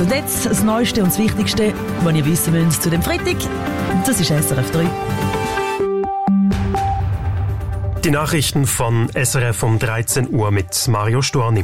Und jetzt das Neueste und das Wichtigste, was ihr wissen müsst zu dem Freitag. Das ist SRF 3. Die Nachrichten von SRF um 13 Uhr mit Mario Storni.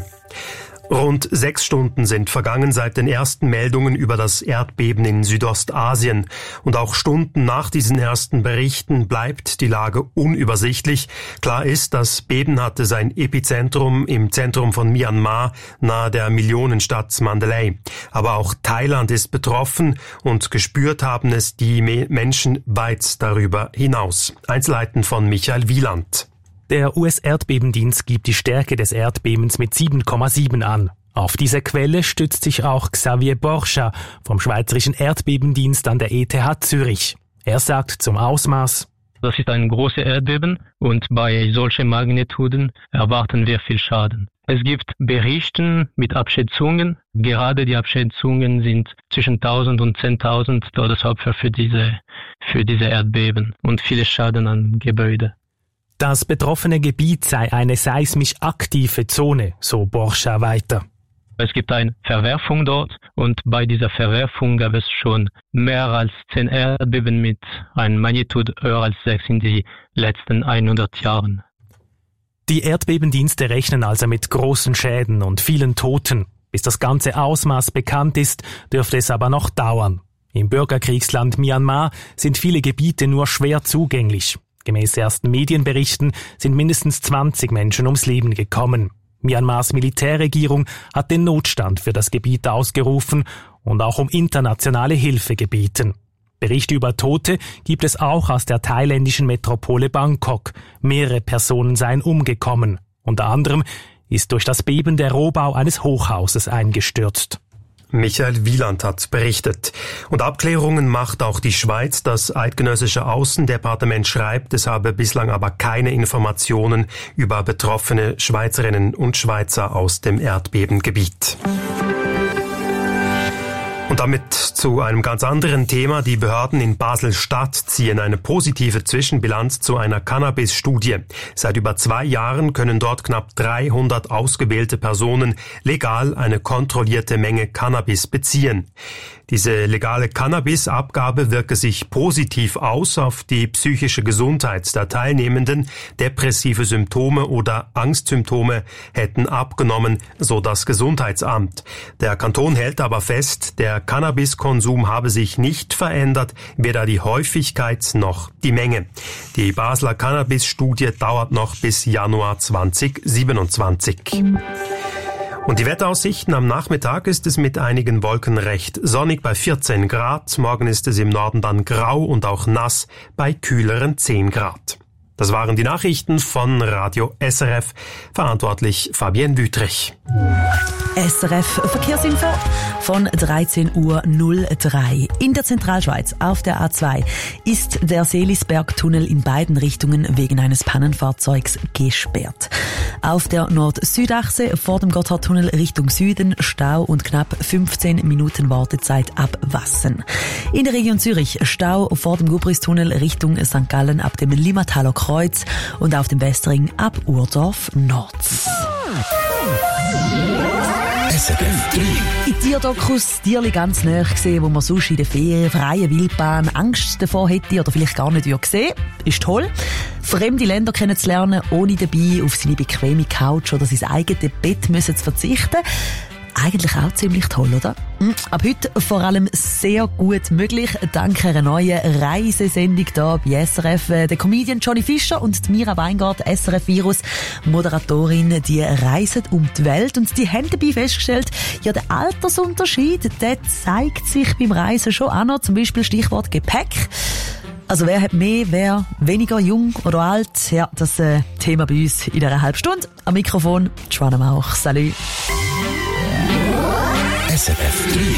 Rund 6 Stunden sind vergangen seit den ersten Meldungen über das Erdbeben in Südostasien. Und auch Stunden nach diesen ersten Berichten bleibt die Lage unübersichtlich. Klar ist, das Beben hatte sein Epizentrum im Zentrum von Myanmar, nahe der Millionenstadt Mandalay. Aber auch Thailand ist betroffen und gespürt haben es die Menschen weit darüber hinaus. Einzelheiten von Michael Wieland. Der US-Erdbebendienst gibt die Stärke des Erdbebens mit 7,7 an. Auf diese Quelle stützt sich auch Xavier Borcha vom Schweizerischen Erdbebendienst an der ETH Zürich. Er sagt zum Ausmaß: Das ist ein großes Erdbeben und bei solchen Magnituden erwarten wir viel Schaden. Es gibt Berichte mit Abschätzungen. Gerade die Abschätzungen sind zwischen 1000 und 10.000 Todesopfer für diese Erdbeben und viele Schaden an Gebäuden. Das betroffene Gebiet sei eine seismisch aktive Zone, so Borcha weiter. Es gibt eine Verwerfung dort und bei dieser Verwerfung gab es schon mehr als 10 Erdbeben mit einer Magnitude höher als 6 in den letzten 100 Jahren. Die Erdbebendienste rechnen also mit großen Schäden und vielen Toten. Bis das ganze Ausmaß bekannt ist, dürfte es aber noch dauern. Im Bürgerkriegsland Myanmar sind viele Gebiete nur schwer zugänglich. Gemäß ersten Medienberichten sind mindestens 20 Menschen ums Leben gekommen. Myanmars Militärregierung hat den Notstand für das Gebiet ausgerufen und auch um internationale Hilfe gebeten. Berichte über Tote gibt es auch aus der thailändischen Metropole Bangkok. Mehrere Personen seien umgekommen. Unter anderem ist durch das Beben der Rohbau eines Hochhauses eingestürzt. Michael Wieland hat berichtet. Und Abklärungen macht auch die Schweiz. Das eidgenössische Außendepartement schreibt, es habe bislang aber keine Informationen über betroffene Schweizerinnen und Schweizer aus dem Erdbebengebiet. Und damit zu einem ganz anderen Thema. Die Behörden in Basel-Stadt ziehen eine positive Zwischenbilanz zu einer Cannabis-Studie. Seit über 2 Jahren können dort knapp 300 ausgewählte Personen legal eine kontrollierte Menge Cannabis beziehen. Diese legale Cannabis-Abgabe wirke sich positiv aus auf die psychische Gesundheit der Teilnehmenden. Depressive Symptome oder Angstsymptome hätten abgenommen, so das Gesundheitsamt. Der Kanton hält aber fest, der Cannabiskonsum habe sich nicht verändert, weder die Häufigkeit noch die Menge. Die Basler Cannabis-Studie dauert noch bis Januar 2027. Und die Wetteraussichten: am Nachmittag ist es mit einigen Wolken recht sonnig bei 14 Grad. Morgen ist es im Norden dann grau und auch nass bei kühleren 10 Grad. Das waren die Nachrichten von Radio SRF. Verantwortlich Fabienne Wüthrich. SRF Verkehrsinfo von 13.03 Uhr. In der Zentralschweiz auf der A2 ist der Seelisbergtunnel in beiden Richtungen wegen eines Pannenfahrzeugs gesperrt. Auf der Nord-Süd-Achse vor dem Gotthardtunnel Richtung Süden Stau und knapp 15 Minuten Wartezeit ab Wassen. In der Region Zürich Stau vor dem Gubristunnel Richtung St. Gallen ab dem Limmataler Kreuz und auf dem Westring ab Urdorf Nord. In Tierdokus Tierli ganz nahe gesehen, wo man sonst in der Ferien, freien Wildbahn Angst davor hätte oder vielleicht gar nicht sehen. Ist toll. Fremde Länder kennenzulernen, ohne dabei auf seine bequeme Couch oder sein eigenes Bett müssen zu verzichten. Eigentlich auch ziemlich toll, oder? Ab heute vor allem sehr gut möglich, dank einer neuen Reisesendung hier bei SRF. Der Comedian Johnny Fischer und die Mira Weingart, SRF Virus Moderatorin, die reisen um die Welt und die haben dabei festgestellt, ja, der Altersunterschied, der zeigt sich beim Reisen schon auch noch, zum Beispiel Stichwort Gepäck. Also wer hat mehr, wer weniger, jung oder alt? Ja, das Thema bei uns in einer halben Stunde. Am Mikrofon Joanna Mauch. Salut. SRF 3.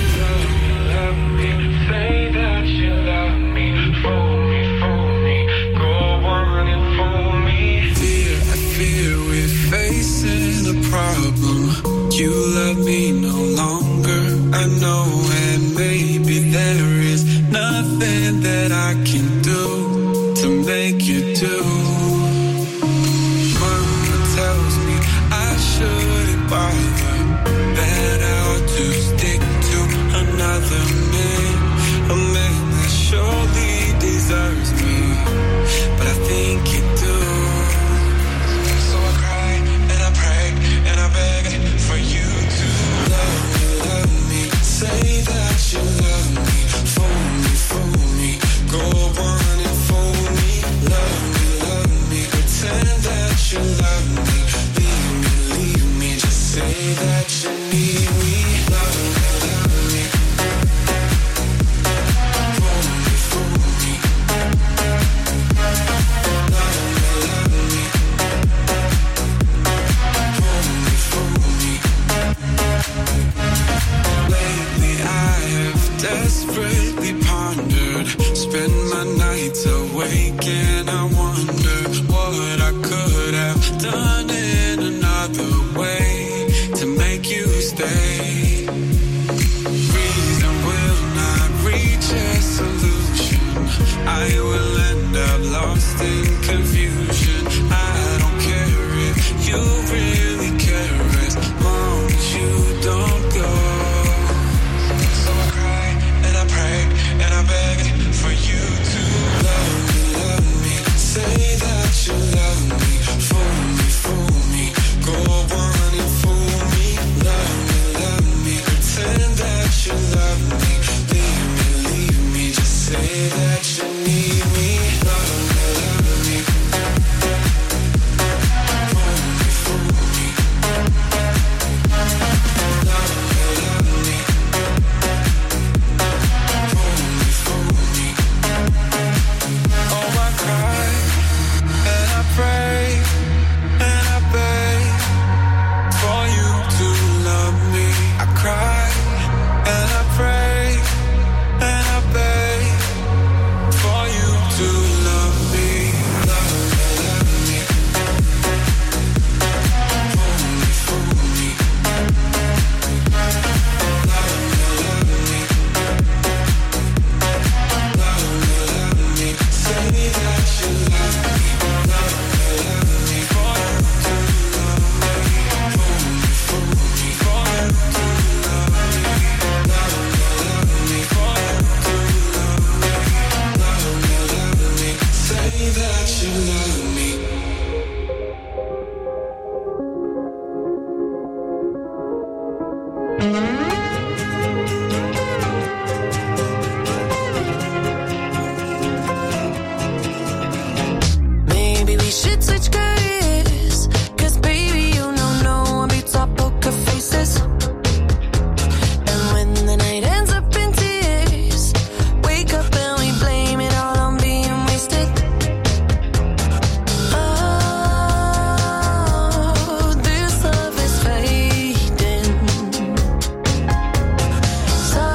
You love me no longer, I know, and maybe there is nothing that I can do to make you do. Mama tells me I shouldn't bother, that I ought to stick to desperately pondered, spend my nights awake and I wonder what I could have done in another way to make you stay. Reason will not reach a solution, I will end up lost in confusion. I don't care if you really care as long as you don't go. So I cry and I pray and I beg for you to love me, say that you love me, fool me, go on and fool me, love me, pretend that you love me, leave me, just say that you need me, love me, fool me, oh I cry and I pray and I beg for you to love me. I cry and I pray and I beg for you to love me. Love me, fool me, love me, say that you love me. Say that you love me. Maybe we should switch careers, 'cause baby you know no one beats our poker faces. And when the night ends up in tears, wake up and we blame it all on being wasted. Oh, this love is fading. So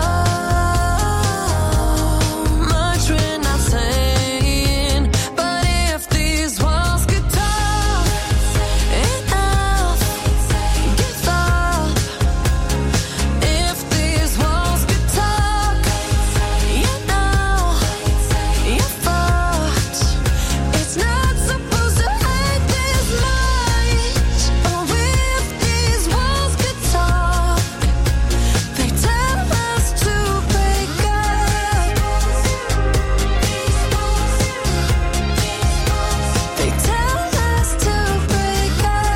much we're not saying, but if these walls could talk, enough, give up. If these walls could talk, you know, you're fucked. It's not supposed to hurt this much. Oh, if these walls could talk, they tell us to break up. They tell us to break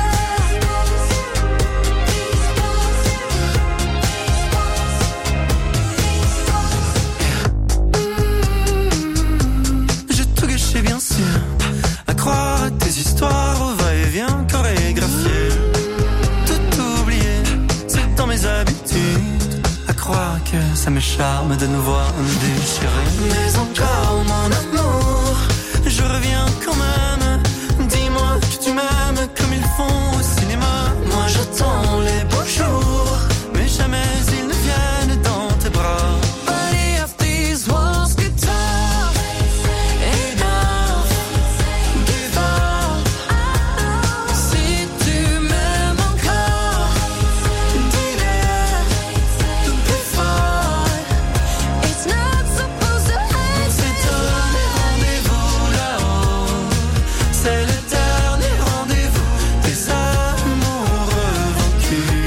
J'ai tout gâché bien sûr, à croire à tes histoires au va-et-vient chorégraphié. Tout oublié, c'est dans mes habitudes, à croire que ça me charme de nous voir nous déchirer. Mais encore mon amour, je reviens quand même. Dis-moi que tu m'aimes comme ils font au cinéma. Moi j'attends les beaux jours, mais jamais ils ne viennent dans tes bras. But if these walls could talk, enough, give up. Si tu m'aimes encore, dis-le plus fort. It's not supposed to hurt. C'est donné rendez-vous là-haut, c'est le dernier rendez-vous des amoureux vaincus.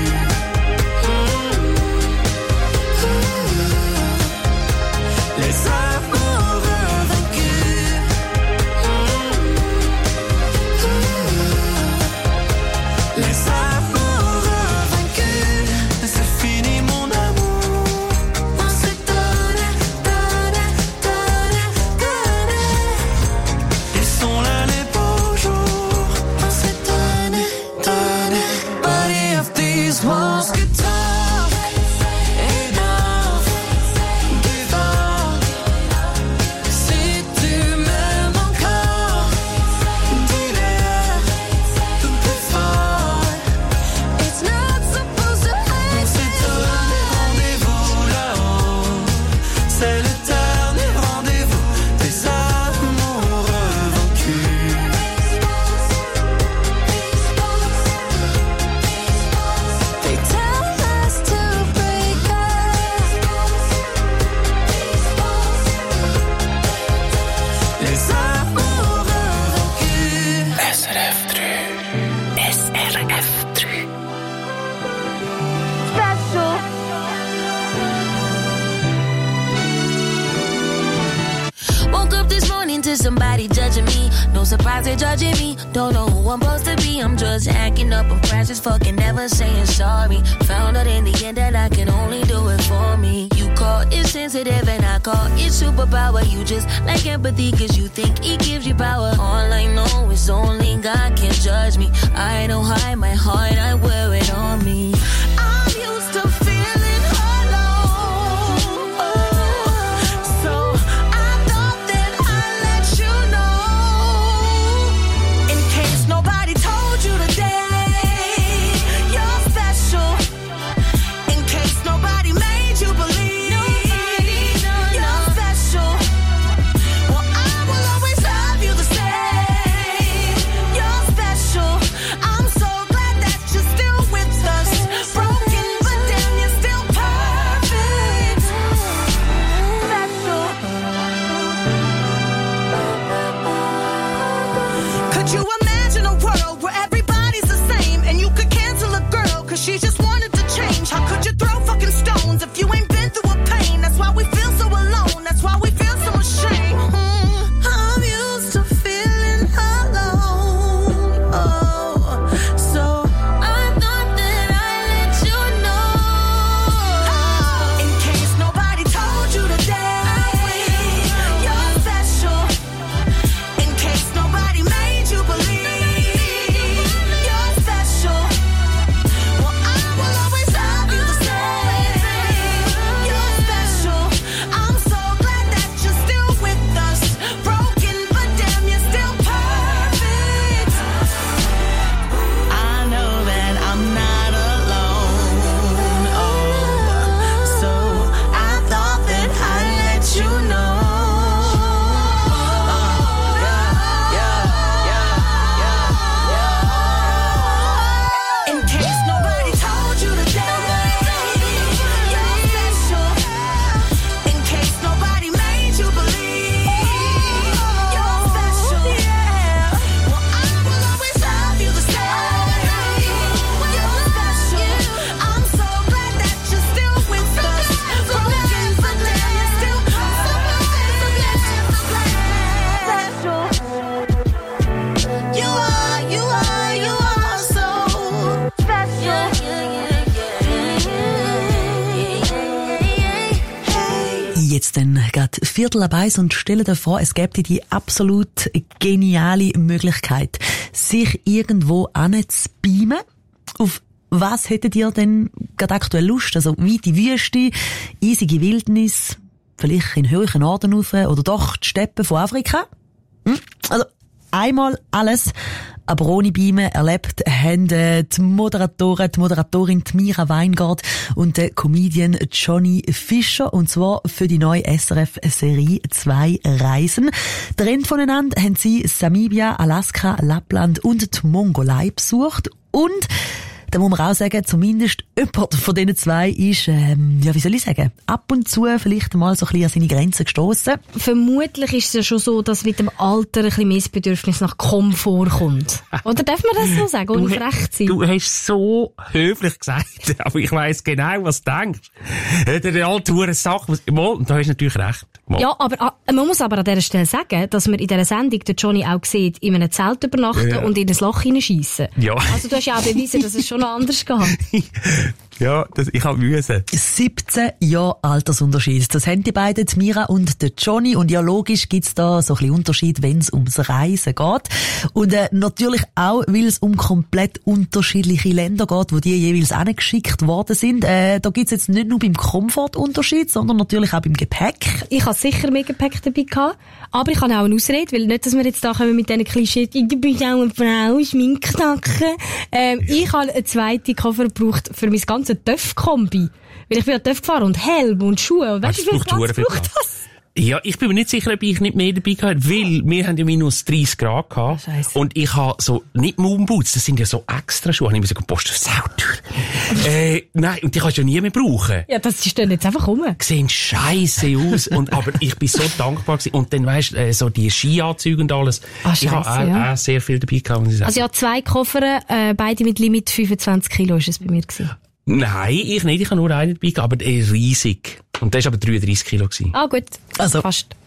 to somebody judging me. No surprise they're judging me. Don't know who I'm supposed to be. I'm just acting up and crashes, fucking never saying sorry. Found out in the end that I can only do it for me. You call it sensitive and I call it superpower. You just like empathy cause you think it gives you power. All I know is only God can judge me. I don't hide my heart, I wear it on me. I'm used to feeling alone. So I thought that I'd let you know. In case nobody told you today, you're special. In case nobody made you believe you're special. Well, I will always love you the same. You're special. I'm so glad that you're still with us. Broken, but damn, you're still perfect. Special. Could you imagine a world where everybody's the same and you could cancel a girl cause she just wanted to change? How could you throw fucking stones if you ain't been through a pain? That's why we feel so alone. That's why we feel so ashamed. I'm used to feeling alone. Oh, so I thought that I'd let you know. In case nobody told you today, you're special. In case nobody made you believe you're special. Well, I will always love you the same. You're special. I'm so glad that you're still with us. Broken, but damn, you're still perfect. I know that I'm not alone. Oh, so I thought that I'd let you know. In case nobody told you today, you're special. In case nobody made you believe you're special. Well, I will always love you the same. You're special. I'm so glad that you're still with us. Broken, but damn, you're still special. You are so special. Jetzt dann geht 1:15 und stellen dir vor, es gäbe die absolut geniale Möglichkeit, sich irgendwo anzubeamen. Auf was hättet ihr denn gerade aktuell Lust? Also weite Wüste, eisige Wildnis, vielleicht in höheren Norden rauf oder doch die Steppen von Afrika? Also einmal alles, aber ohne Beamen erlebt haben die Moderatorin Mira Weingart und der Comedian Johnny Fischer, und zwar für die neue SRF-Serie 2 Reisen. Trennt voneinander haben sie Namibia, Alaska, Lappland und die Mongolei besucht, und da muss man auch sagen, zumindest jemand von diesen zwei ist, wie soll ich sagen, ab und zu vielleicht mal so ein bisschen an seine Grenzen gestossen. Vermutlich ist es ja schon so, dass mit dem Alter ein bisschen mehr das Bedürfnis nach Komfort kommt. Oder darf man das so sagen, ohne frech zu sein? Du hast so höflich gesagt, aber ich weiss genau, was du denkst. Der alte Hurensack, und da hast du natürlich recht. Mal. Ja, aber man muss aber an dieser Stelle sagen, dass man in dieser Sendung den Johnny auch sieht, in einem Zelt übernachten und in ein Loch hineinschiessen. Ja. Also du hast ja auch bewiesen, dass es schon noch anders geht. Ja, ich habe müssen. 17 Jahre Altersunterschied. Das haben die beiden, die Mira und der Johnny. Und ja, logisch gibt's da so ein bisschen Unterschied, wenn es ums Reisen geht. Und natürlich auch, weil es um komplett unterschiedliche Länder geht, wo die jeweils angeschickt worden sind. Da gibt's jetzt nicht nur beim Komfortunterschied, sondern natürlich auch beim Gepäck. Ich habe sicher mehr Gepäck dabei gehabt, aber ich habe auch eine Ausrede, weil nicht, dass wir jetzt da kommen mit diesen Klischees, du bist auch eine Frau, Schminknacken. Ich habe eine zweite Koffer gebraucht für mein ganzes Töff-Kombi. Weil ich bin ja Töff gefahren und Helm und Schuhe. Und weißt du, wie viel Platz braucht das? Ja, ich bin mir nicht sicher, ob ich nicht mehr dabei gehabt, weil wir haben ja minus 30 Grad gehabt. Scheisse. Und ich habe so, nicht Moonboots, das sind ja so extra Schuhe. Ich habe gesagt, Post, das ist sauteuer. Nein, und die kannst du ja nie mehr brauchen. Ja, das stehen jetzt einfach rum. Sehen scheisse aus. Aber ich bin so dankbar gewesen. Und dann weisst so die Skianzüge und alles. Ich habe auch sehr viel dabei gehabt, muss ich sagen. Also ja, 2 Koffer, beide mit Limit 25 Kilo ist es bei mir gewesen. Nein, ich nicht. Ich habe nur einen dabei gehabt, aber der ist riesig. Und der war aber 33 Kilo gewesen. Ah, gut. Also fast gleich.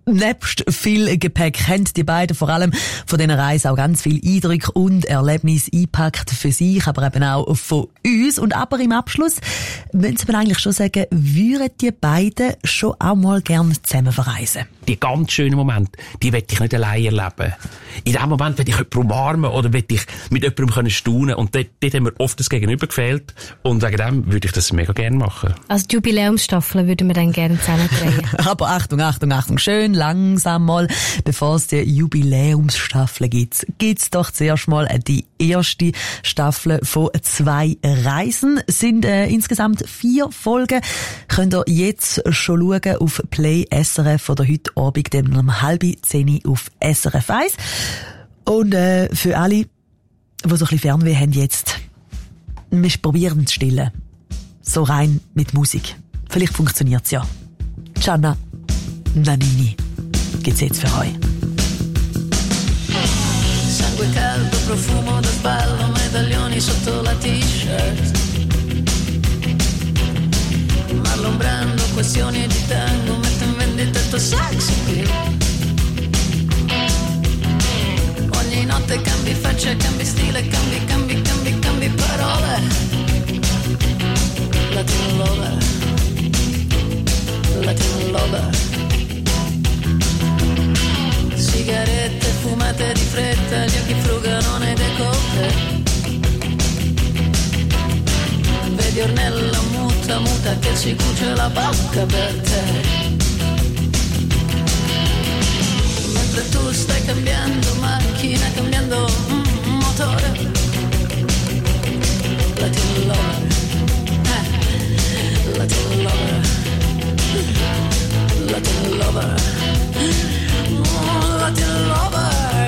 Nebst viel Gepäck haben die beiden vor allem von dieser Reise auch ganz viel Eindrücke und Erlebnisse eingepackt für sich, aber eben auch von uns. Und aber im Abschluss müssen Sie mir eigentlich schon sagen, würden die beiden schon auch mal gerne zusammen verreisen? Die ganz schönen Momente, die will ich nicht allein erleben. In dem Moment will ich jemanden umarmen oder will ich mit jemandem staunen. Und dort haben wir oft das Gegenüber gefehlt. Und wegen dem würde ich das mega gerne machen. Also die Jubiläumsstaffel würden wir dann gerne zusammen drehen. Aber Achtung, Achtung, Achtung, schön langsam mal, bevor es die Jubiläumsstaffel gibt's doch zuerst mal die erste Staffel von 2 Reisen. Es sind insgesamt 4 Folgen. Könnt ihr jetzt schon schauen auf Play SRF oder heute Abend um 9:30 auf SRF 1. Und für alle, die so ein bisschen Fernweh haben jetzt, wir probieren zu stillen. So rein mit Musik. Vielleicht funktioniert's ja. Gianna Nannini gibt's jetzt für euch. Sangue caldo, profumo del ballo, medaglioni sotto la t-shirt. Marlon Brando, questioni di tango, metto in vendita il tuo sex appeal. Ogni notte cambi faccia, cambi stile, cambi parole. Latin lover, Latin lover. Sigarette fumate di fretta, gli occhi frugano nei décolleté. Vedi Ornella muta che si cuce la bocca per te. Mentre tu stai cambiando macchina, cambiando motore. Latin lover, Latin lover, Latin lover, Latin lover.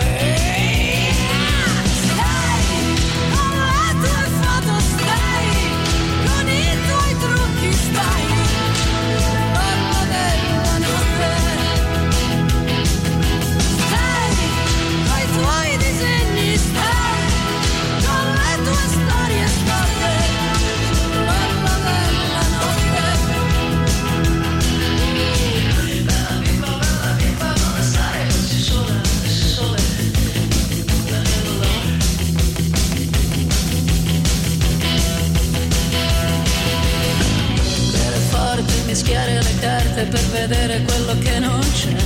Mischiare le carte per vedere quello che non c'è.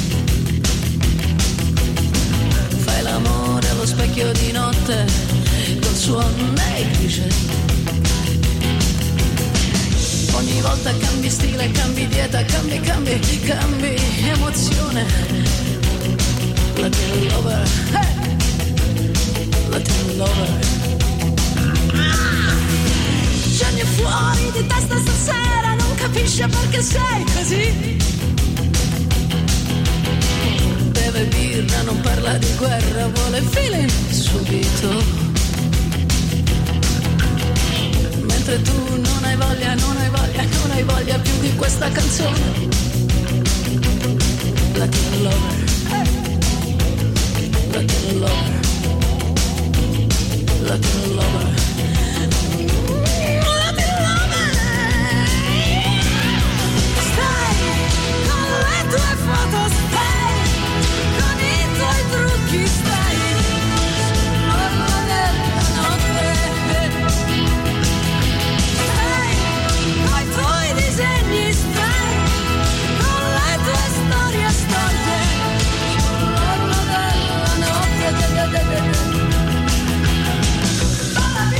Fai l'amore allo specchio di notte col suo negligé. Ogni volta cambi stile, cambi dieta, cambi emozione. Latin lover, Latin lover. Gianni è fuori di testa stasera, non capisce perché sei così. Beve birra, non parla di guerra, vuole feeling subito. Mentre tu non hai voglia più di questa canzone. Latin lover, Latin lover, Latin lover. Bye.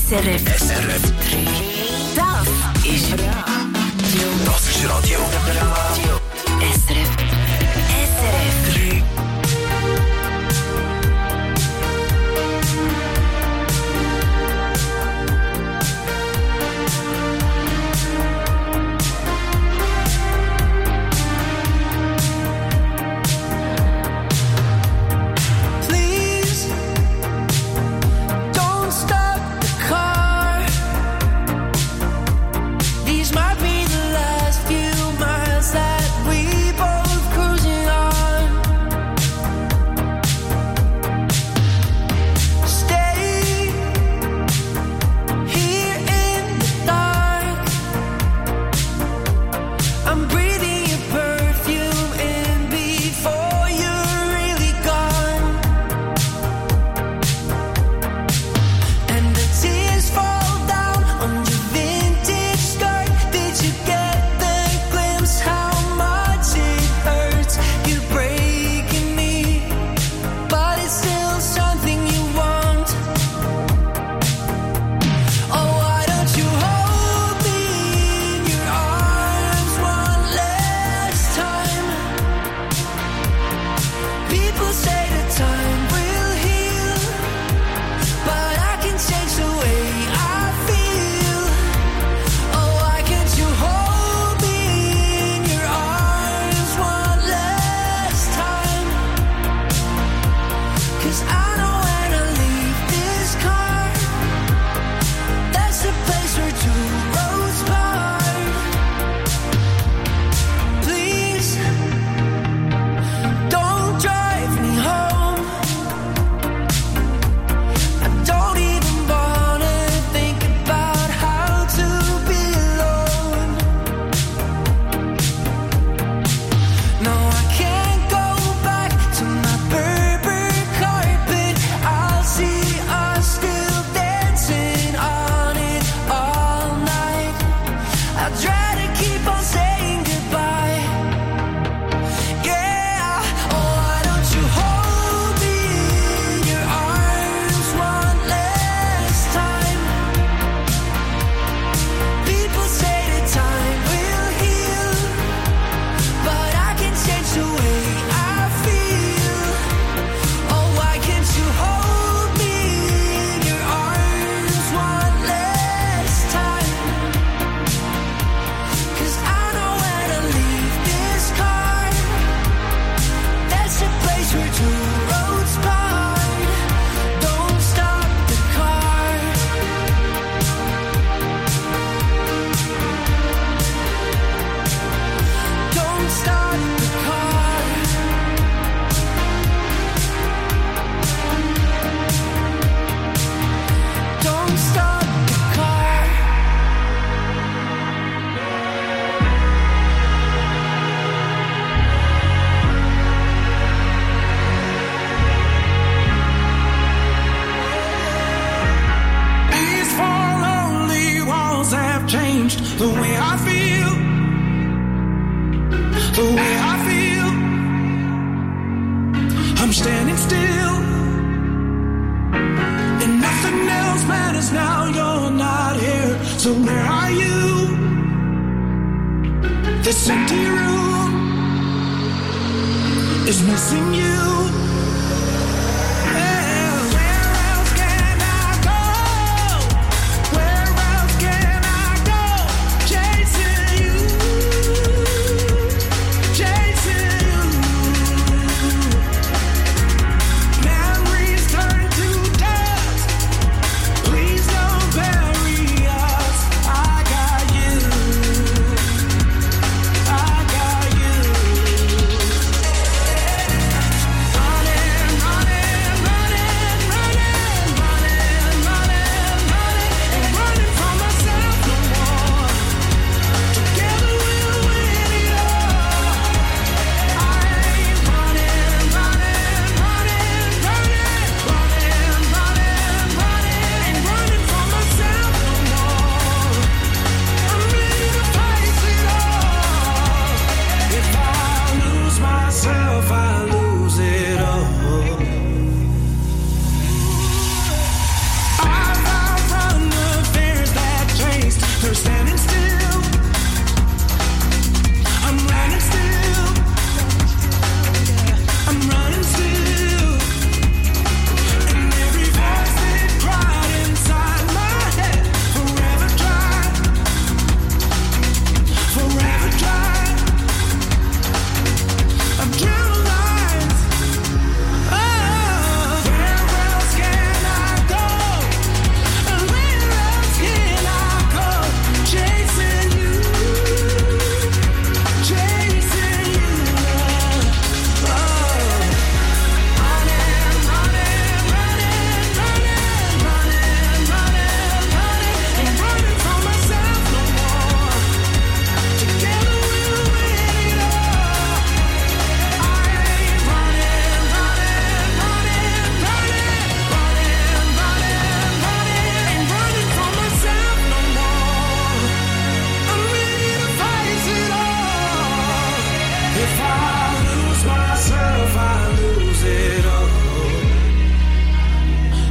SRF 3. Das ist Radio. Das ist Radio. SRF 3.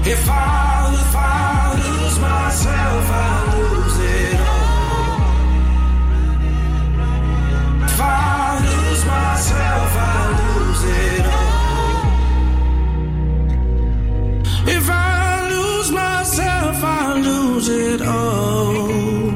If I lose myself, I lose it all. If I lose myself, I lose it all. If I lose myself, I lose it all.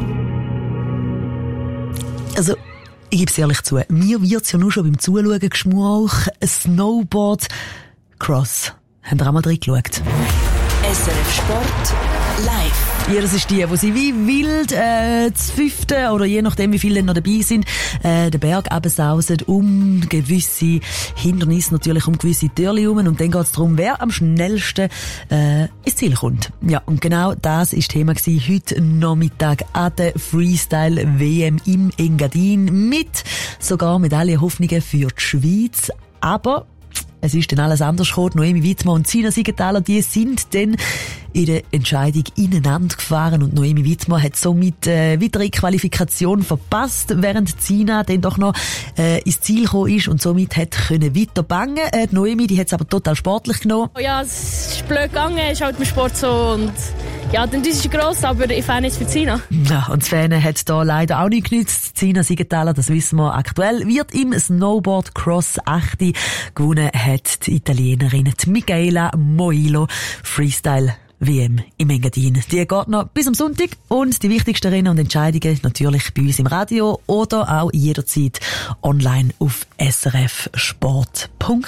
Also, ich gebe es ehrlich zu, mir wird es ja nur schon beim Zuschauen geschmauch. Ein Snowboard Cross. Habt ihr auch mal reingeschaut? SRF Sport live. Ja, das ist die sie wie wild zu fünften oder je nachdem wie viele noch dabei sind, den Berg absausen, um gewisse Hindernisse, natürlich um gewisse Türchen herum, und dann geht es darum, wer am schnellsten ins Ziel kommt. Ja, und genau das ist Thema gewesen heute Nachmittag an der Freestyle WM im Engadin, mit sogar Medaillenhoffnungen für die Schweiz. Aber es ist dann alles anders gekommen. Noemi Wittmann und Sina Siegenthaler, die sind dann in der Entscheidung ineinander gefahren, und Noemi Wittmann hat somit weitere Qualifikation verpasst, während Sina dann doch noch ins Ziel gekommen ist und somit hat können weiter bangen. Die Noemi, die hat es aber total sportlich genommen. Ja, es ist blöd gegangen, ist halt im Sport so, und ja, dann ist es gross, aber ich fahre nicht für Sina. Ja, und das Fan hat da leider auch nicht genützt. Sina Siegenthaler, das wissen wir aktuell, wird im Snowboard Cross 8 gewonnen, hat die Italienerin die Michaela Moilo Freestyle WM im Engadin. Die geht noch bis am Sonntag, und die wichtigsten Rennen und Entscheidungen natürlich bei uns im Radio oder auch jederzeit online auf srfsport.ch.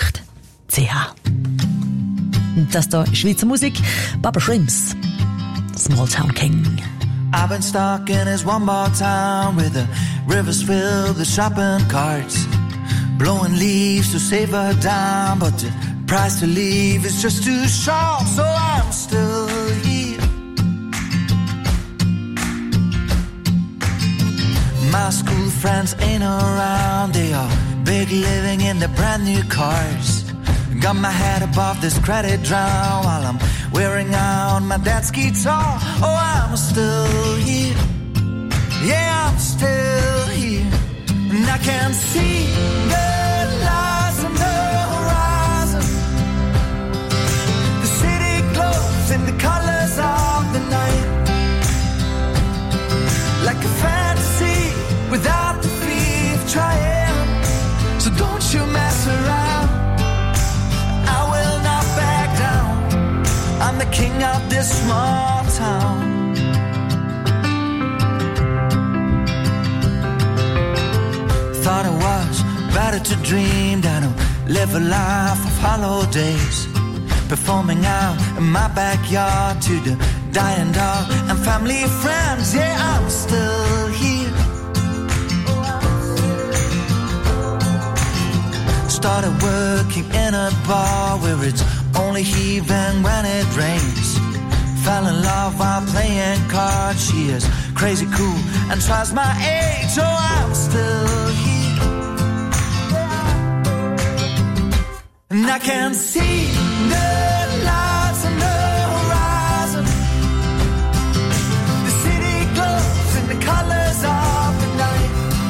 Das da ist Schweizer Musik. Baba Shrimps, Small Town King. I've been stuck in this one bar town where the rivers filled with shopping carts, blowing leaves to save her down, but the price to leave is just too short, so I'm still here. My school friends ain't around, they are big living in their brand new cars. Got my head above this credit drown while I'm wearing out my dad's guitar. Oh, I'm still here. Yeah, I'm still here. And I can see the lights on the horizon. The city glows in the colors of the night, like a fantasy without the fear of trying. So don't you mess around, I will not back down. I'm the king of this small town. Thought it was better to dream than to live a life of holidays, performing out in my backyard to the dying dog and family friends. Yeah, I'm still here. Started working in a bar where it's only heaving when it rains. Fell in love while playing cards. She is crazy cool and twice my age. So I'm still here, and I can see the lights on the horizon. The city glows in the colors of the night,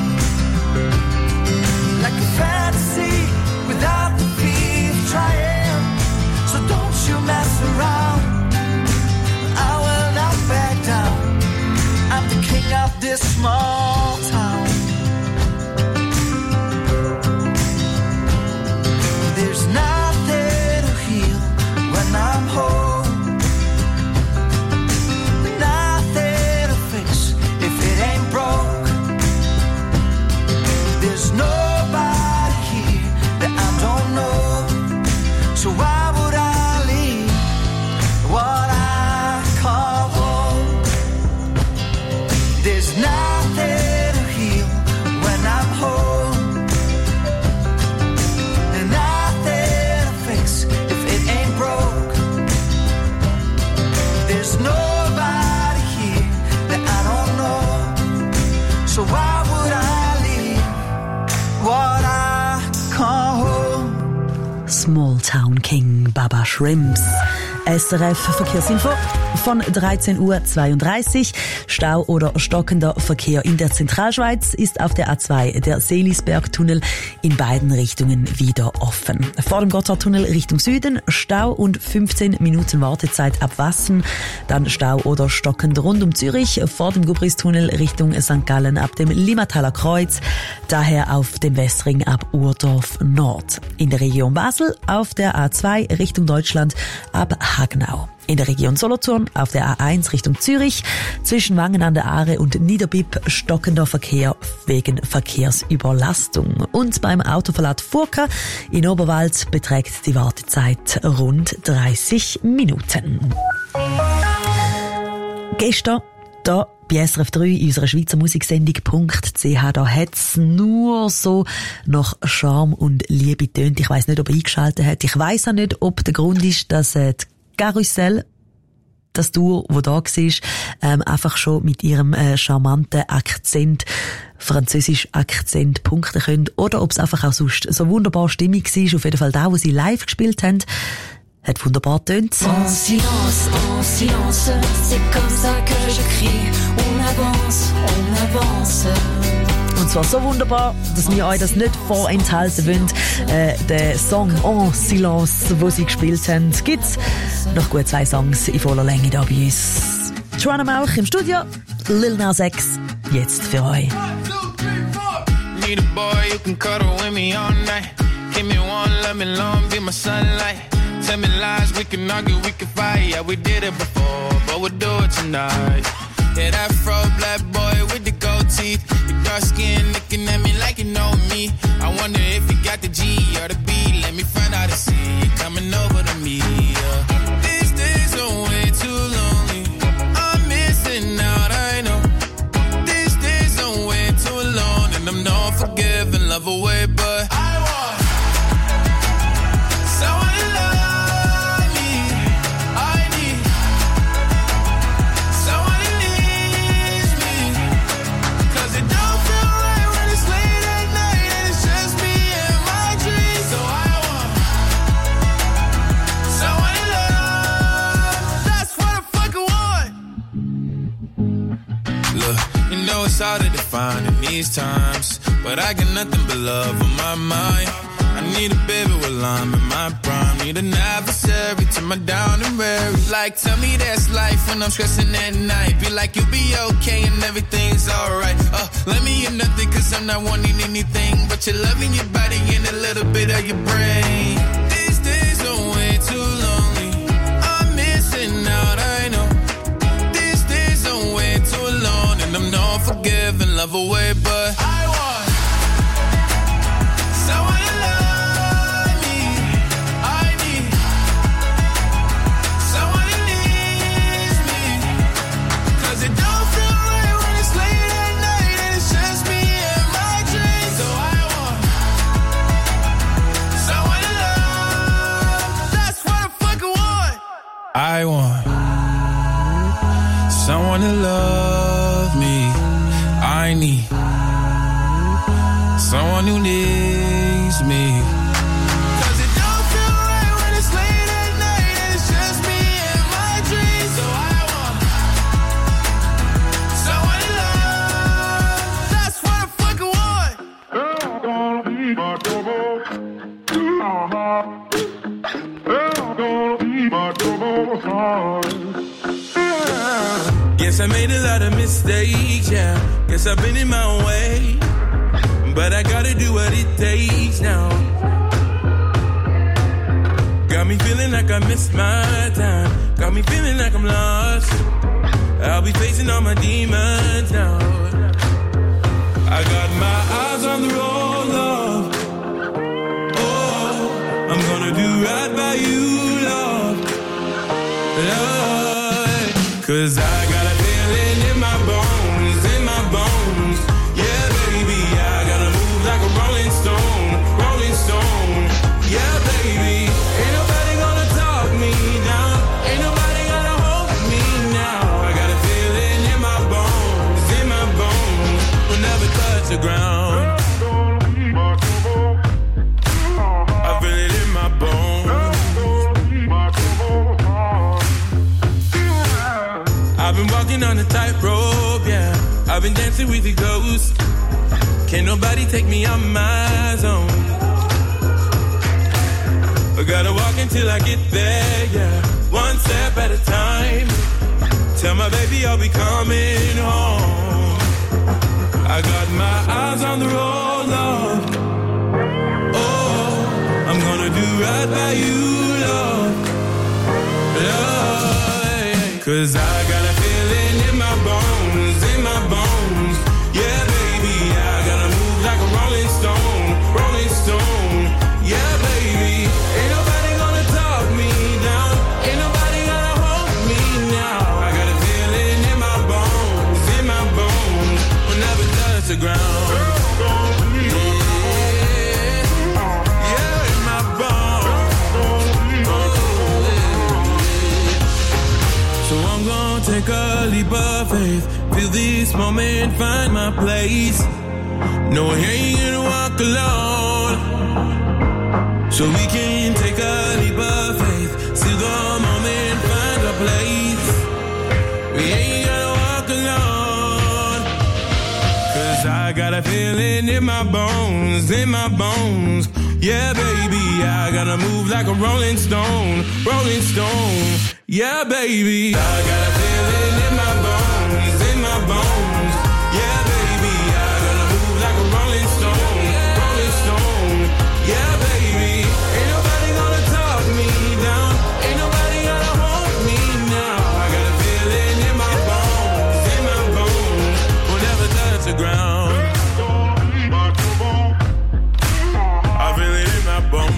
like a fantasy without the fear of trying. So don't you mess around, I will not back down. I'm the king of this small town. There's nothing to heal when I'm home, nothing to fix if it ain't broke. There's nobody here that I don't know, so why would I leave what I call home? There's nothing to heal when I'm home, and nothing to fix if it ain't broke. There's nobody here that I don't know, so why would I leave what I call home? Small Town King, Baba Shrimps. SRF Verkehrsinfo von 13:32 Uhr. Stau oder stockender Verkehr in der Zentralschweiz ist auf der A2 der Seelisbergtunnel in beiden Richtungen wieder offen. Vor dem Gotthardtunnel Richtung Süden Stau und 15 Minuten Wartezeit ab Wassen. Dann Stau oder stockend rund um Zürich vor dem Gubristunnel Richtung St. Gallen ab dem Limmataler Kreuz. Daher auf dem Westring ab Urdorf Nord. In der Region Basel auf der A2 Richtung Deutschland ab Hagenau. In der Region Solothurn auf der A1 Richtung Zürich zwischen Wangen an der Aare und Niederbipp stockender Verkehr wegen Verkehrsüberlastung. Und beim Autoverlad Furka in Oberwald beträgt die Wartezeit rund 30 Minuten. Gestern da bei SRF 3 in unserer Schweizer Musiksendung.ch, da hat's nur so nach Charme und Liebe tönt. Ich weiss nicht, ob er eingeschaltet hat. Ich weiss auch nicht, ob der Grund ist, dass die Carousel, das Duo, das da war, einfach schon mit ihrem charmanten Akzent, französisch Akzent punkten können. Oder ob es einfach auch sonst so wunderbar stimmig war. Auf jeden Fall da, wo sie live gespielt haben, hat wunderbar tönt. En silence, c'est comme ça que je crie. On avance. Und zwar so wunderbar, dass wir euch das nicht vorenthalten wollen. Der Song En Silence, den sie gespielt haben, gibt's noch gut 2 Songs in voller Länge da bei uns. Joanna Mauch im Studio, Lil Nas X, jetzt für euch. Need a boy you can cuddle with me all night. Give me one, let me long, be my sunlight. Tell me lies, we can argue, we can fight. Yeah, we did it before, but we'll do it tonight. Yeah, that fro black boy with the gold teeth. Your dark skin looking at me like you know me. I wonder if you got the G or the B. Let me find out and see you coming over to me. Yeah. These days are way too lonely. I'm missing out, I know. These days are way too alone. And I'm not forgiving, love away, but I want someone to love. It's hard to define in these times, but I got nothing but love on my mind. I need a baby while I'm in my prime. Need an adversary to my down and weary. Like, tell me that's life when I'm stressing at night. Be like, you'll be okay and everything's alright. Let me in nothing cause I'm not wanting anything but your love in your body and a little bit of your brain. These days are way too lonely. I'm missing out, I know. These days are way too alone. And I'm not forgiving, love away, but I want someone to love me. I need someone who needs me. Cause it don't feel right when it's late at night and it's just me and my dreams. So I want someone to love. That's what I fucking want. I want someone to love me. I need someone who needs me. Cause it don't feel right when it's late at night and it's just me and my dreams. So I want someone to love. That's what I fucking want. Girl, gonna be my double. Girl, gonna be my double heart. Guess I made a lot of mistakes, yeah. Guess I've been in my own way. But I gotta do what it takes now. Got me feeling like I missed my time. Got me feeling like I'm lost. I'll be facing all my demons now. I got my eyes on the road, love. Oh, I'm gonna do right by you, love. Love. Cause I got a feeling in my bones, in my bones. Yeah, baby, I gotta move like a rolling stone, rolling stone. Yeah, baby, ain't nobody gonna talk me down. Ain't nobody gonna hold me now. I got a feeling in my bones, in my bones. We'll never touch the ground. I feel it in my bones. been dancing with the ghost. Can't nobody take me out my zone. I gotta walk until I get there, yeah. One step at a time. Tell my baby I'll be coming home. I got my eyes on the road, Lord. Oh, I'm gonna do right by you, Lord. Lord, 'cause I got a feeling in my bones, in my bones. Yeah, baby, I gotta move like a rolling stone, rolling stone. Yeah, baby, ain't nobody gonna talk me down, ain't nobody gonna hold me now. I got a feeling in my bones, will never touch the ground. Yeah, in my bones. So I'm gonna take a leap of faith, feel this moment, find my place. No, I ain't gonna walk alone. So we can take a leap of faith, see the moment, find a place. We ain't gonna walk alone. 'Cause I got a feeling in my bones, in my bones. Yeah, baby, I gotta move like a rolling stone, rolling stone. Yeah, baby, I got a feeling in my bones, in my bones. Yeah, baby, I gotta move like a rolling stone, rolling stone. Yeah, baby, ain't nobody gonna talk me down, ain't nobody gonna hold me now. I got a feeling in my bones, will never touch the ground. I feel it in my bones.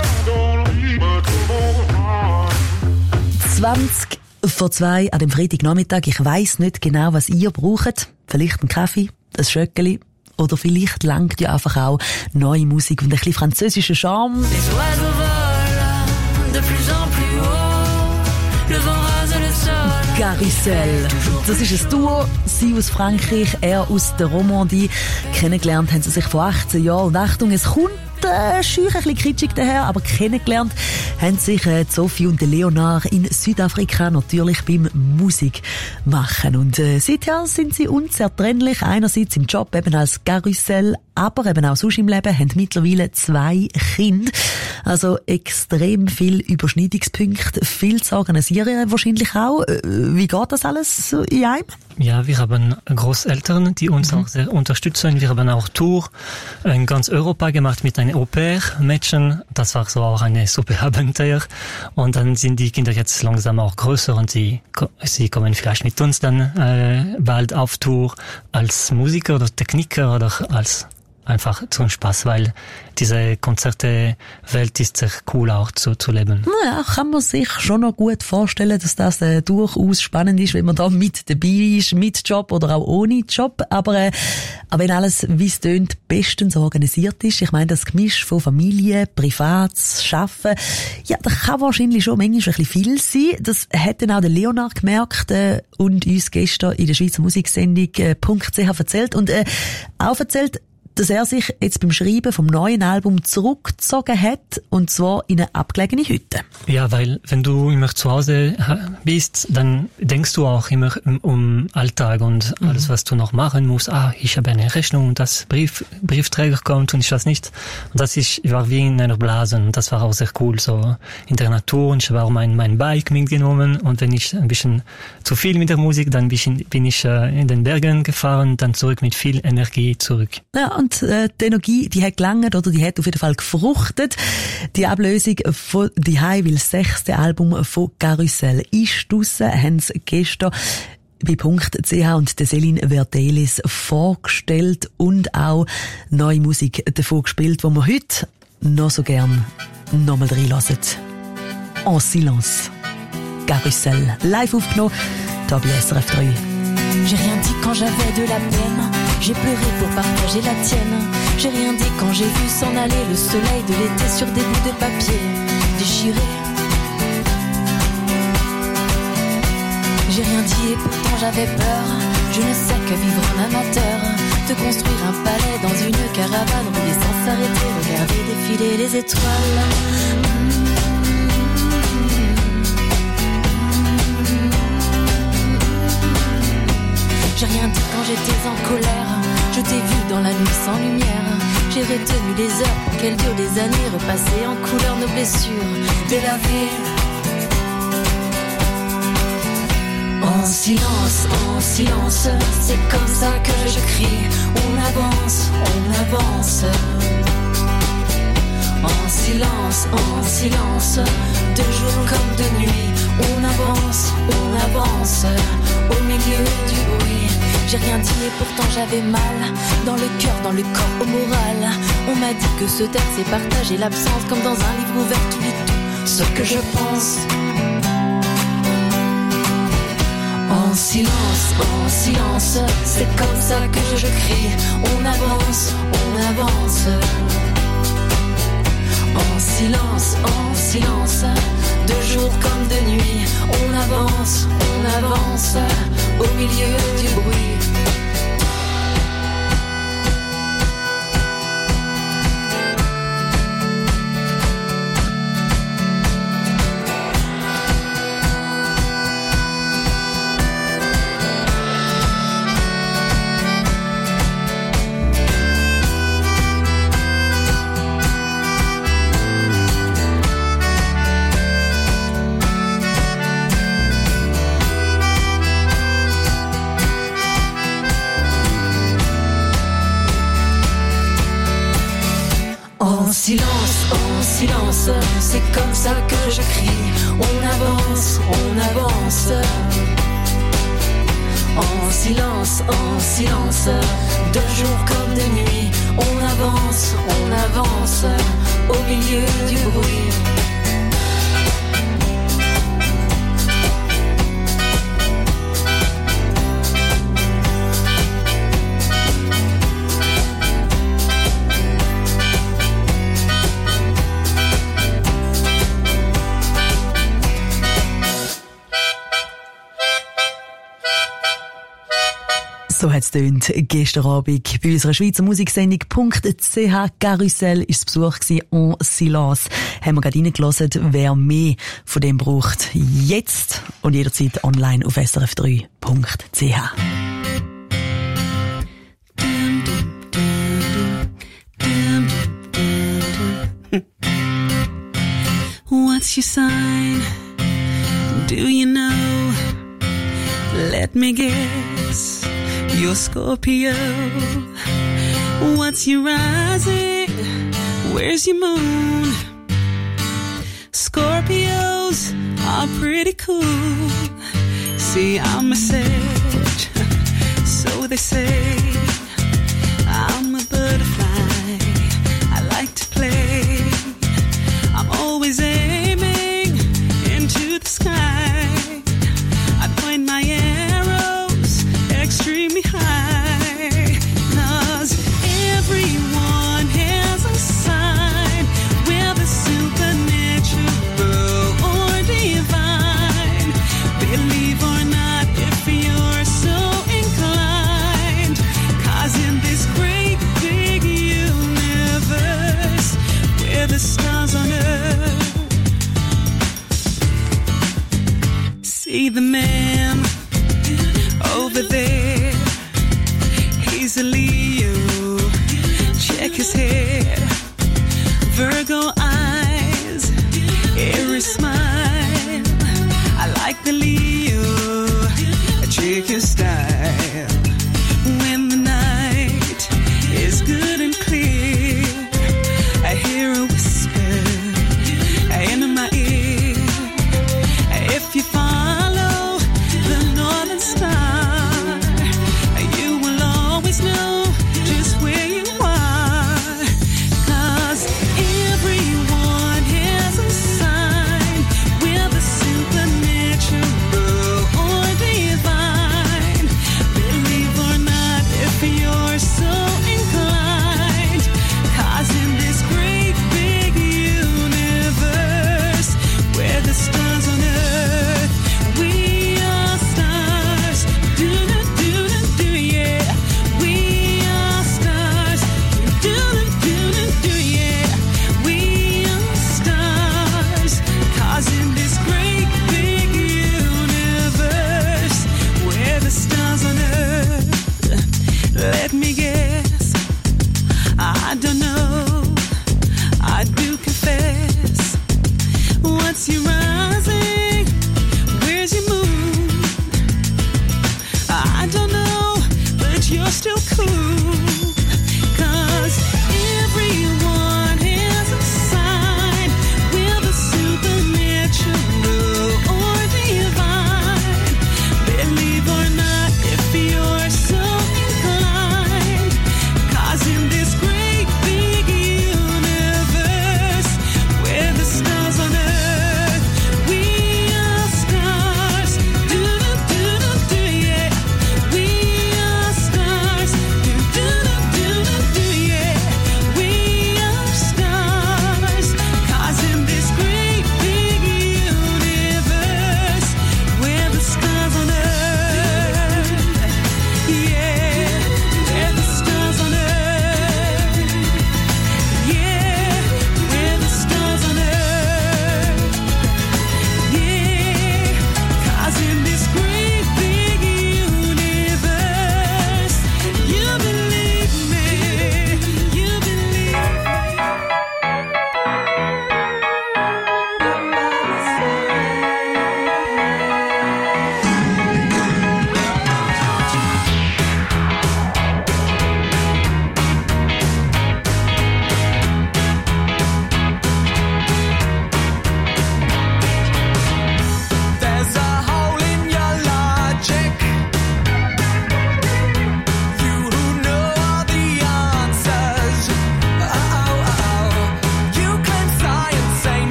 20 vor 2 an dem Freitagnachmittag. Ich weiss nicht genau, was ihr braucht. Vielleicht einen Kaffee, ein Schöckeli oder vielleicht langt ja einfach auch neue Musik und ein bisschen französischer Charme. Les oiseaux volent de plus en plus haut. Le vent rase le sol. Carousel. Das ist ein Duo. Sie aus Frankreich, er aus der Romandie. Kennengelernt haben sie sich vor 18 Jahren. Und Achtung, es kommt schüch, ein bisschen kitschig daher, aber kennengelernt haben sich Sophie und Leonard in Südafrika natürlich beim Musik machen. Und seither sind sie unzertrennlich. Einerseits im Job eben als Carousel, aber eben auch sonst im Leben, haben mittlerweile 2 Kinder. Also extrem viel Überschneidungspunkte, viel zu organisieren wahrscheinlich auch. Wie geht das alles in einem? Ja, wir haben Großeltern, die uns auch sehr unterstützen. Wir haben auch Tour in ganz Europa gemacht mit einem Au-pair-Mädchen. Das war so auch eine super Abenteuer. Und dann sind die Kinder jetzt langsam auch größer und sie kommen vielleicht mit uns dann bald auf Tour als Musiker oder Techniker oder als einfach zum Spaß, weil diese Konzerte-Welt ist sehr cool auch zu leben. Ja, kann man sich schon noch gut vorstellen, dass das durchaus spannend ist, wenn man da mit dabei ist, mit Job oder auch ohne Job. Aber wenn alles, wie es tönt, bestens organisiert ist, ich meine, das Gemisch von Familie, Privates, Arbeiten, ja, das kann wahrscheinlich schon manchmal ein bisschen viel sein. Das hat dann auch der Leonard gemerkt und uns gestern in der Schweizer Musiksendung .ch erzählt und auch erzählt, dass er sich jetzt beim Schreiben vom neuen Album zurückgezogen hat, und zwar in eine abgelegene Hütte. Ja, weil wenn du immer zu Hause bist, dann denkst du auch immer um Alltag und alles, was du noch machen musst. Ich habe eine Rechnung und das Briefträger kommt und ich weiß nicht. Und das war wie in einer Blase und das war auch sehr cool, so in der Natur. Und ich habe auch mein Bike mitgenommen und wenn ich ein bisschen zu viel mit der Musik, dann bin ich in den Bergen gefahren, dann zurück mit viel Energie zurück. Ja, und die Energie, die hat gelangt, oder die hat auf jeden Fall gefruchtet. Die Ablösung von «Die High», weil das 6. Album von Carousel ist draussen, haben sie gestern bei .ch und der Céline Verdelis vorgestellt und auch neue Musik davon gespielt, die wir heute noch so gern nochmal reinhören. En silence. Carousel. Live aufgenommen, hier bei SRF 3. J'ai rien dit quand j'avais de la peine. J'ai pleuré pour partager la tienne. J'ai rien dit quand j'ai vu s'en aller le soleil de l'été sur des bouts de papier déchirés. J'ai rien dit et pourtant j'avais peur. Je ne sais que vivre un amateur, de construire un palais dans une caravane, rouler sans s'arrêter, regarder défiler les étoiles. J'ai rien dit quand j'étais en colère. Je t'ai vu dans la nuit sans lumière. J'ai retenu les heures pour qu'elles durent des années. Repasser en couleur nos blessures. Délaver. En silence, c'est comme ça que je crie. On avance. En silence, de jour comme de nuit. On avance, au milieu du bruit. J'ai rien dit et pourtant j'avais mal. Dans le cœur, dans le corps, au moral. On m'a dit que se taire c'est partager l'absence. Comme dans un livre ouvert tu lis tout ce que je pense. En silence, c'est comme ça que je crie. On avance. En silence, de jour comme de nuit. On avance, au milieu du bruit. En silence, c'est comme ça que je crie. On avance. En silence, de jour comme de nuit. On avance, au milieu du bruit. So hat's tönt gestern Abend bei unserer Schweizer Musiksendung .ch Karussell ist das Besuch gewesen, en silence. Haben wir gerade reingelassen, wer mehr von dem braucht. Jetzt und jederzeit online auf srf3.ch. What's your sign? Do you know? Let me guess. You're Scorpio. What's your rising? Where's your moon? Scorpios are pretty cool. See, I'm a sage, so they say. I'm a butterfly, I like to play. I'm always aiming into the sky. I point my arrows extremely high, 'cause everyone has a sign, whether supernatural or divine. Believe or not, if you're so inclined, 'cause in this great big universe, where the stars on earth, see the man over there, he's a Leo, check his hair, Virgo eyes, Aries smile, I like the Leo, check his style, when the night is good and clear, I hear a whisper in my ear, if you follow the northern star, you will always know just where you are, 'cause everyone has a sign, whether supernatural or divine.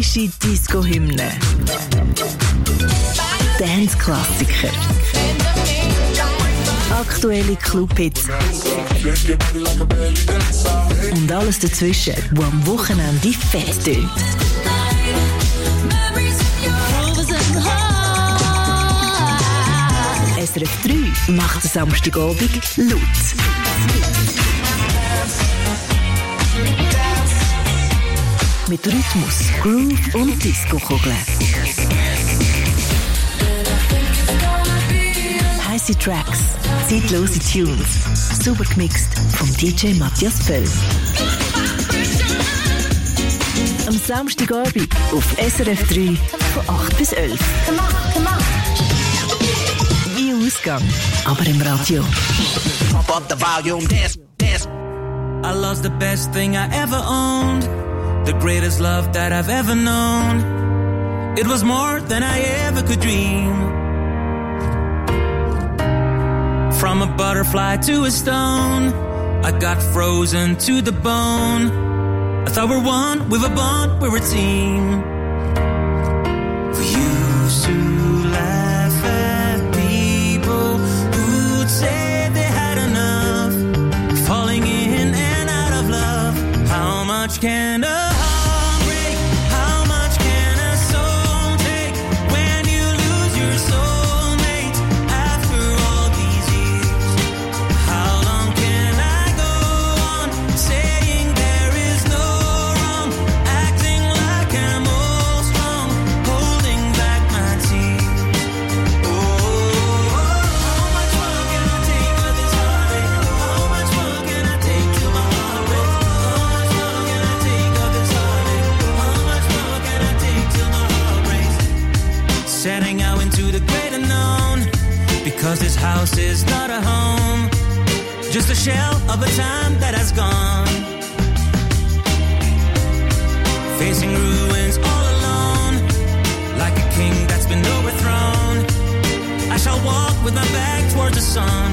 Italienische Disco-Hymne. Dance-Klassiker. Aktuelle Clubhits. Und alles dazwischen, wo am Wochenende fest tönt. SRF 3 macht den Samstagabend laut. Mit Rhythmus, Groove und Disco-Kugeln. Heisse Tracks, zeitlose Tunes, super gemixt vom DJ Matthias Böll. Am Samstagabend auf SRF 3 von 8 bis 11. Wie Ausgang, aber im Radio. Pump up the volume, dance, dance. I lost the best thing I ever owned. The greatest love that I've ever known. It was more than I ever could dream. From a butterfly to a stone, I got frozen to the bone. I thought we're one, with a bond, we're a team. We used to laugh at people who'd say they had enough, falling in and out of love. How much can a heart break? How much can a soul take when you lose your soulmate after all these years? How long can I go on saying there is no wrong, acting like I'm all strong, holding back my tears? Oh, how much more can I take of this heartache? How much more can I take till my heart breaks? How much more can I take of this heartache? How much more can I take till my heart breaks? Setting out into the great unknown, because this house is not a home, just a shell of a time that has gone. Facing ruins all alone, like a king that's been overthrown. I shall walk with my back towards the sun.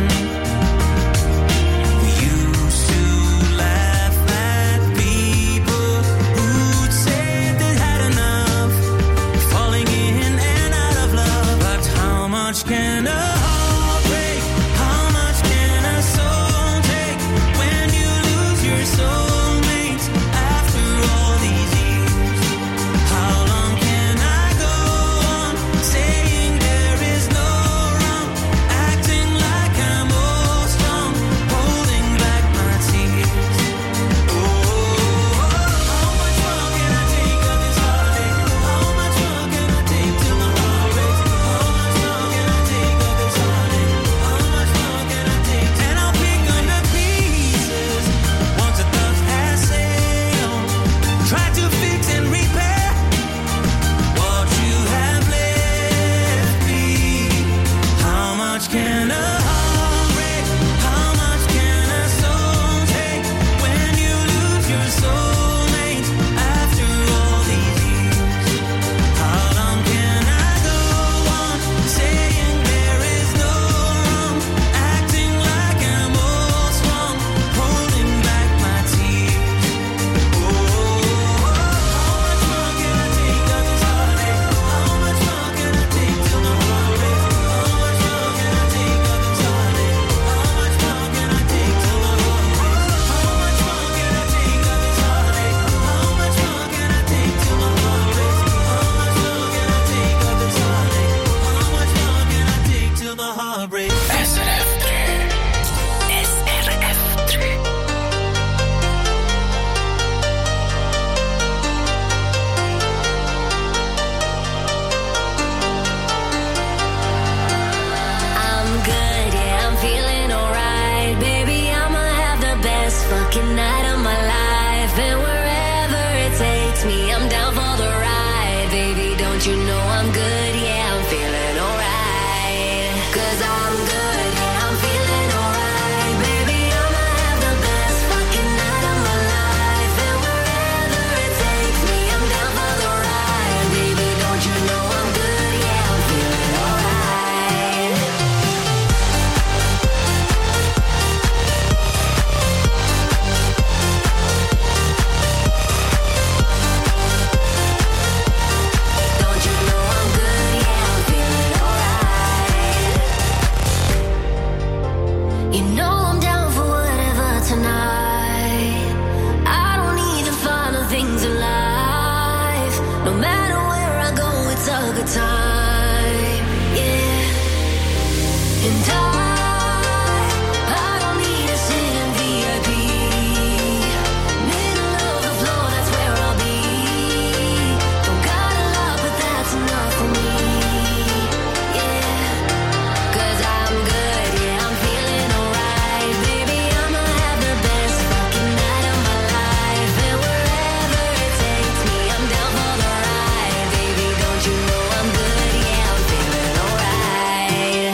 We used to laugh at people who'd say they had enough, falling in and out of love. But how much can a heart break? How much can a soul take when you lose your soulmate after all these years? How long can I go on saying there is no wrong, acting like I'm all strong, holding back my tears? Oh, how much more can I take of this heartache? How much more can I take till my heart breaks? How much more can I take of this heartache? How much more can I take? And I'll pick up the pieces once the dust has sailed. Try to fix and repair what you have left me. How much can a heart break? How much can a soul take when you lose your soulmate after all these years? How long can I go on saying there is no wrong, acting like I'm all strong, holding back my tears? Oh, how much more can I take of this heartache? How much more can I take till my heart breaks? How much more can I take of this heartache? How much more can I take till my heart breaks? How much more can I take of this heartache? How much more can I take till my heart breaks? How much more can I take of this heartache? How much more can I take till my heart breaks? SRF 3. SRF 3. I'm good, yeah, I'm feeling alright. Baby, I'ma have the best fucking night of my life. And wherever it takes me, I'm down for the ride. Baby, don't you know I'm good, yeah, I'm feeling alright. 'Cause I'm good, yeah, I'm feeling alright. Baby, I'ma have the best fucking night of my life. And wherever it takes me, I'm down for the ride. Baby, don't you know I'm good, yeah, I'm feeling alright. time, yeah. And I don't need to sit in VIP. Middle of the floor, that's where I'll be. Don't got a lot, but that's enough for me, yeah. 'Cause I'm good, yeah, I'm feeling alright. Baby, I'ma have the best fucking night of my life. And wherever it takes me, I'm down for the ride. Baby, don't you know I'm good, yeah, I'm feeling alright.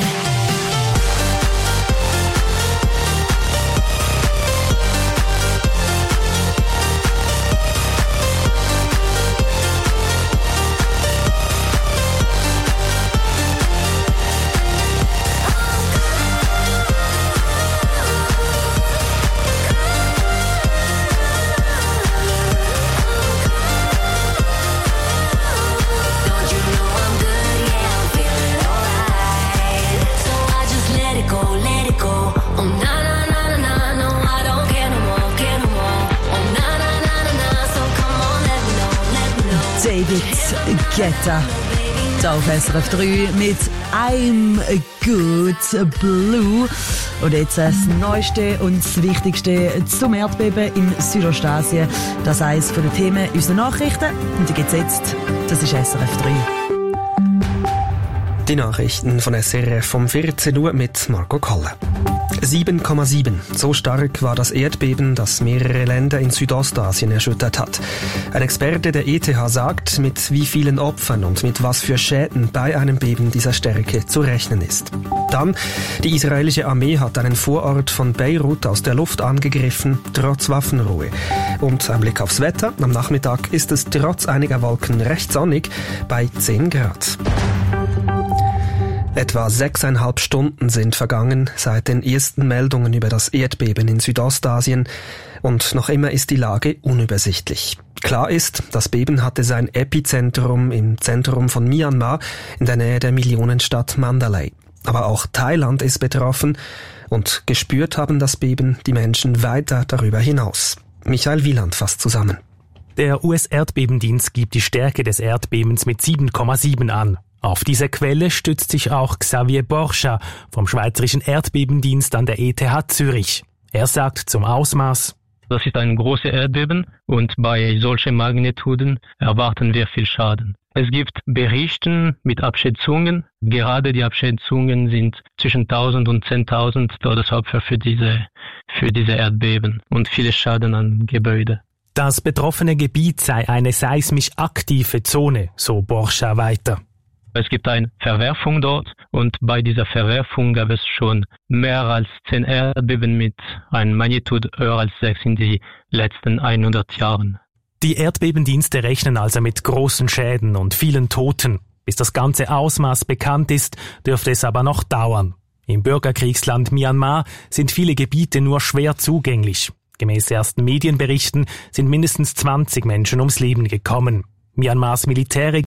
Don't you know I'm good, yeah, I'm feeling alright. So I just let it go, let it go. Oh na na na na na, no I don't care no more, care no more. Oh na na na na na, so come on, let me know, let me know. David Guetta. Da auf SRF 3 mit I'm Good Blue. Und jetzt das Neueste und das Wichtigste zum Erdbeben in Südostasien. Das ist eines der Themen unserer Nachrichten. Und die gibt's jetzt. Das ist SRF 3. Die Nachrichten von SRF um 14 Uhr mit Marco Kalle. 7,7. So stark war das Erdbeben, das mehrere Länder in Südostasien erschüttert hat. Ein Experte der ETH sagt, mit wie vielen Opfern und mit was für Schäden bei einem Beben dieser Stärke zu rechnen ist. Dann, die israelische Armee hat einen Vorort von Beirut aus der Luft angegriffen, trotz Waffenruhe. Und ein Blick aufs Wetter. Am Nachmittag ist es trotz einiger Wolken recht sonnig bei 10 Grad. Etwa 6,5 Stunden sind vergangen seit den ersten Meldungen über das Erdbeben in Südostasien und noch immer ist die Lage unübersichtlich. Klar ist, das Beben hatte sein Epizentrum im Zentrum von Myanmar in der Nähe der Millionenstadt Mandalay. Aber auch Thailand ist betroffen und gespürt haben das Beben die Menschen weiter darüber hinaus. Michael Wieland fasst zusammen. Der US-Erdbebendienst gibt die Stärke des Erdbebens mit 7,7 an. Auf diese Quelle stützt sich auch Xavier Borcha vom Schweizerischen Erdbebendienst an der ETH Zürich. Er sagt zum Ausmaß: Das ist ein großes Erdbeben und bei solchen Magnituden erwarten wir viel Schaden. Es gibt Berichte mit Abschätzungen. Gerade die Abschätzungen sind zwischen 1000 und 10.000 Todesopfer für diese Erdbeben und viele Schaden an Gebäuden. Das betroffene Gebiet sei eine seismisch aktive Zone, so Borcha weiter. Es gibt eine Verwerfung dort und bei dieser Verwerfung gab es schon mehr als 10 Erdbeben mit einer Magnitude höher als 6 in den letzten 100 Jahren. Die Erdbebendienste rechnen also mit großen Schäden und vielen Toten. Bis das ganze Ausmaß bekannt ist, dürfte es aber noch dauern. Im Bürgerkriegsland Myanmar sind viele Gebiete nur schwer zugänglich. Gemäß ersten Medienberichten sind mindestens 20 Menschen ums Leben gekommen. Myanmars Militär